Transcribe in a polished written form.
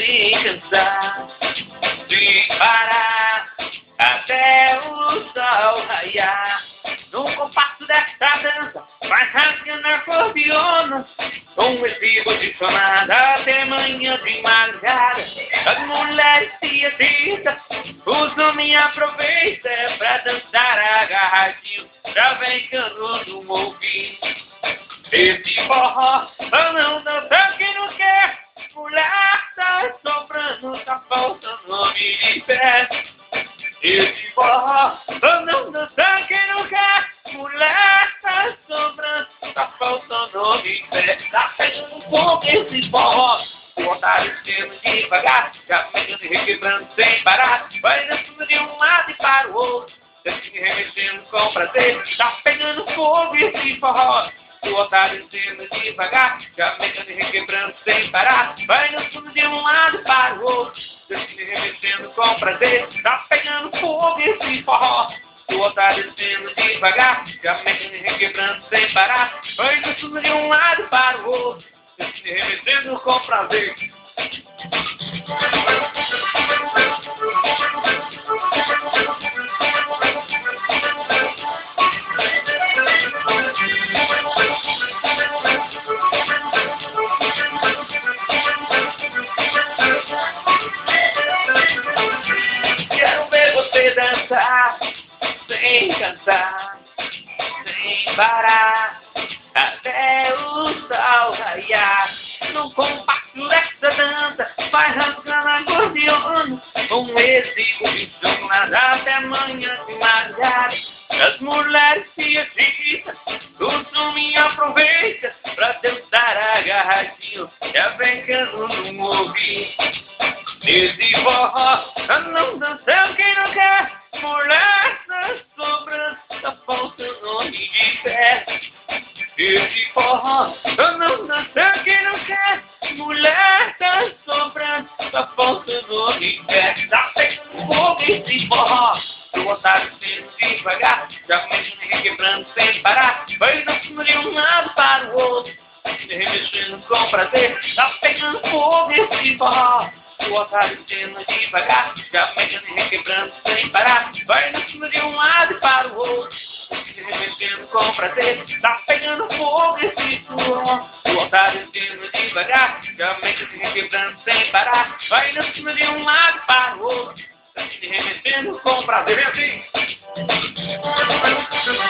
sem cansar, sem parar, até o sol raiar. No compasso desta dança, vai rasgando a cordiona, com esse posicionado até manhã de madrugada. As mulheres se excitam, os homens aproveitam pra dançar agarradinho, já vem cantando um ouvido. Esse forró, eu não dançar quem não quer, mulher tá sobrando, tá faltando homem de pé. Esse forró, eu não dançar quem não quer, mulher tá sobrando, tá faltando homem de pé. Tá pegando um pouco esse forró, o otário sendo devagar, já pegando e requebrando sem parar, vai dançando de um lado e para o outro, se remexendo com prazer. Tá pegando fogo esse forró, o otário sendo devagar, já pegando e requebrando sem parar, vai dançando de um lado para o outro, se remexendo com prazer. Tá pegando fogo esse forró, o otário sendo devagar, já pegando e requebrando sem parar, vai dançando de um lado para o outro, se remexendo com prazer. Quero ver você dançar, sem cansar, sem parar, até o sol raiar. No compasso dessa dança, vai rasgando a gordiona, com esse comichão até manhã de madrugada. As mulheres se excitam, os homens aproveitam pra dançar agarradinho, já vem cantando no ouvido. Esse forró, não dançar quem não quer, mulher tá sobrando, tá faltando homem de pé. Esse forró, não dançar quem não quer, mulher tá sobrando, tá faltando homem de pé. Tá pegando fogo esse forró, o otário sendo devagar, já começando e requebrando sem parar, vai dançando de um lado para o outro, se remexendo com prazer. Tá pegando fogo esse forró, o otário sendo devagar, já pegando e requebrando sem parar, vai dançando de um lado para o outro, se remexendo com prazer. Tá pegando fogo esse forró, o otário sendo devagar, já pegando e requebrando sem parar, vai dançando de um lado para o outro, se remexendo com prazer. Vem assim.